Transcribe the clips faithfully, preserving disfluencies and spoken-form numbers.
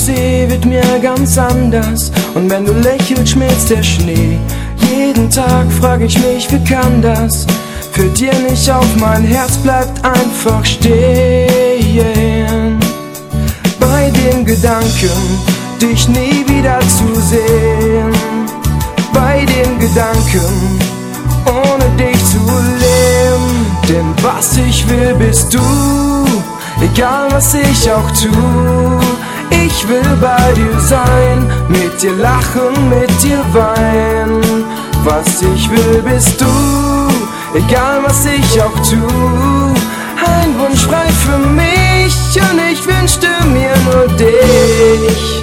sehe, wird mir ganz anders. Und wenn du lächelst, schmilzt der Schnee. Jeden Tag frag ich mich, wie kann das? Für dir nicht auf, mein Herz bleibt einfach stehen. Bei dem Gedanken, dich nie wieder zu sehen. Bei dem Gedanken, ohne dich zu leben. Denn was ich will, bist du, egal was ich auch tu. Ich will bei dir sein, mit dir lachen, mit dir weinen. Was ich will, bist du, egal was ich auch tu. Ein Wunsch frei für mich und ich wünschte mir nur dich.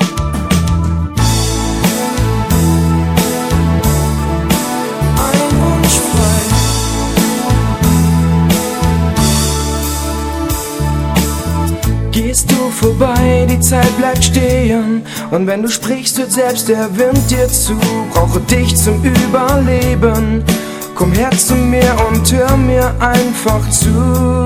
Ein Wunsch frei. Gehst du vorbei, die Zeit bleibt stehen. Und wenn du sprichst, hört selbst der Wind dir zu. Brauche dich zum Überleben. Komm her zu mir und hör mir einfach zu.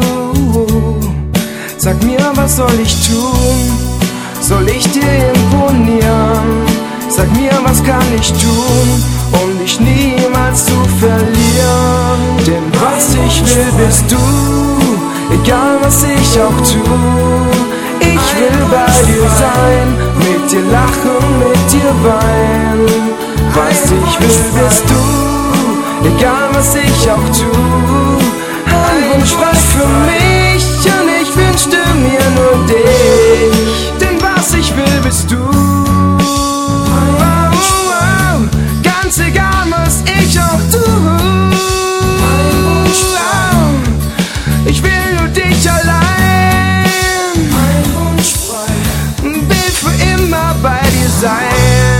Sag mir, was soll ich tun? Soll ich dir imponieren? Sag mir, was kann ich tun, um dich niemals zu verlieren? Denn was ich will, bist du, egal was ich auch tu. Ich will bei dir sein, mit dir lachen, mit dir weinen. Was ich will, bist du, egal was ich auch tu. Ein Wunsch frei für mich und ich wünschte mir nur dich. Denn was ich will, bist du. Oh, oh, oh, ganz egal was ich auch tu. Ich will nur dich allein. Ein Wunsch frei. Will für immer bei dir sein.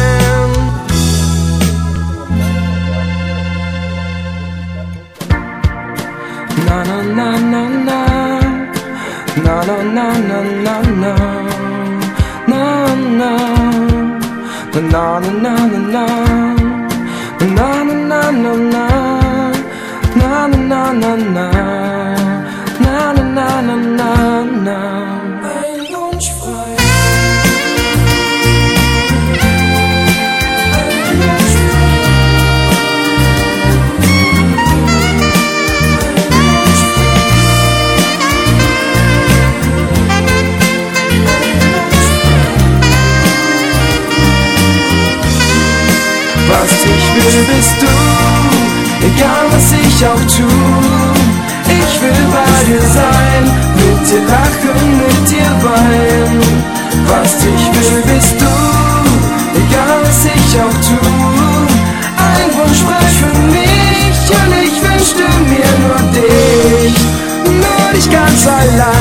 Na na na na na. Na na na na na na. Na na. Na na na na na. Na na na na na. Na na na na na. Na na na na na na. Ein Wunsch frei. Ein Wunsch frei. Was ich will, bist du, egal was ich auch tu. Ich will bei dir sein, mit dir lachen, mit dir weinen. Was ich will, bist du, egal was ich auch tu. Ein Wunsch frei für mich und ich wünschte mir nur dich, nur dich ganz allein.